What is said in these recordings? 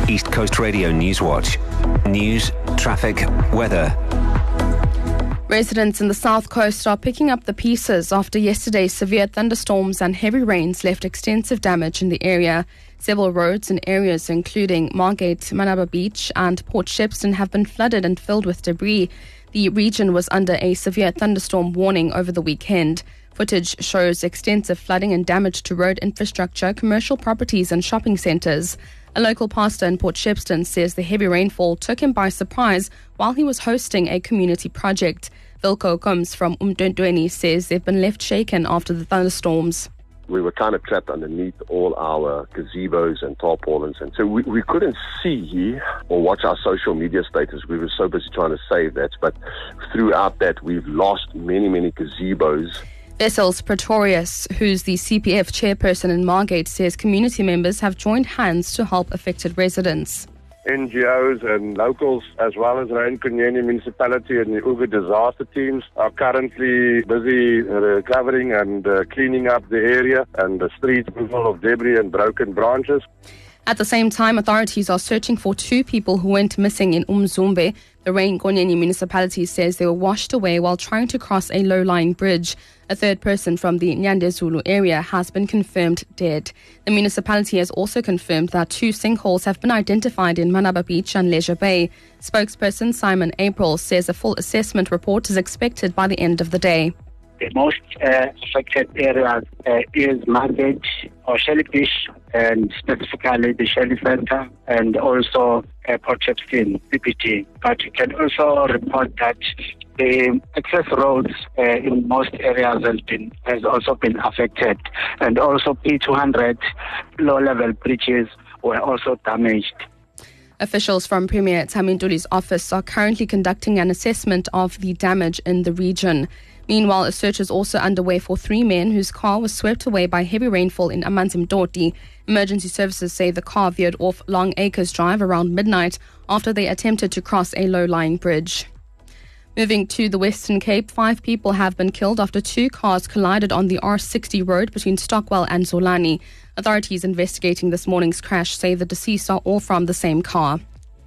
East Coast Radio News Watch. News, traffic, weather. Residents in the South Coast are picking up the pieces after yesterday's severe thunderstorms and heavy rains left extensive damage in the area. Several roads in areas including Margate, Manaba Beach and Port Shepstone have been flooded and filled with debris. The region was under a severe thunderstorm warning over the weekend. Footage shows extensive flooding and damage to road infrastructure, commercial properties and shopping centres. A local pastor in Port Shepstone says the heavy rainfall took him by surprise while he was hosting a community project. Vilko Combs from Umdwendweni says they've been left shaken after the thunderstorms. We were kind of trapped underneath all our gazebos and tarpaulins, and so we couldn't see or watch our social media status. We were so busy trying to save that, but throughout that we've lost many gazebos. Wessels Pretorius, who's the CPF chairperson in Margate, says community members have joined hands to help affected residents. NGOs and locals, as well as Rhein-Konyeni Municipality and the Uga disaster teams, are currently busy recovering and cleaning up the area and the streets full of debris and broken branches. At the same time, authorities are searching for 2 people who went missing in Umzumbe. The Rhein-Konyeni municipality says they were washed away while trying to cross a low-lying bridge. A third person from the Nyandezulu area has been confirmed dead. The municipality has also confirmed that 2 sinkholes have been identified in Manaba Beach and Leisure Bay. Spokesperson Simon April says a full assessment report is expected by the end of the day. The most affected area is Margate or Shellfish, and specifically the Shelley Center and also Port Shepstone, PPT. But you can also report that the access roads in most areas has also been affected, and also P200 low-level bridges were also damaged. Officials from Premier Thaminduli's office are currently conducting an assessment of the damage in the region. Meanwhile, a search is also underway for 3 men whose car was swept away by heavy rainfall in Amanzimtoti. Emergency services say the car veered off Long Acres Drive around midnight after they attempted to cross a low-lying bridge. Moving to the Western Cape, 5 people have been killed after 2 cars collided on the R60 road between Stockwell and Zolani. Authorities investigating this morning's crash say the deceased are all from the same car.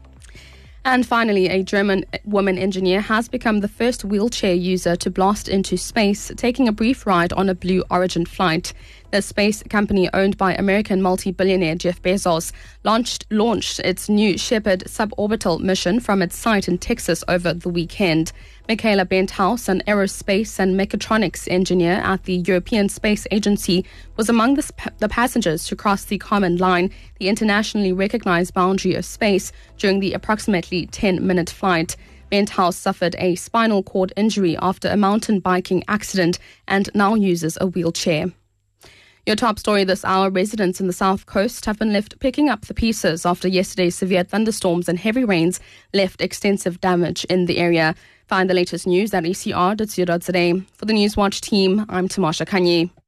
And finally, a German woman engineer has become the first wheelchair user to blast into space, taking a brief ride on a Blue Origin flight. The space company owned by American multi-billionaire Jeff Bezos launched its new Shepard suborbital mission from its site in Texas over the weekend. Michaela Benthaus, an aerospace and mechatronics engineer at the European Space Agency, was among the passengers to cross the Common Line, the internationally recognized boundary of space, during the approximately 10-minute flight. Benthaus suffered a spinal cord injury after a mountain biking accident and now uses a wheelchair. Your top story this hour: residents in the South Coast have been left picking up the pieces after yesterday's severe thunderstorms and heavy rains left extensive damage in the area. Find the latest news at ecr.co.za. For the Newswatch team, I'm Tamasha Kanye.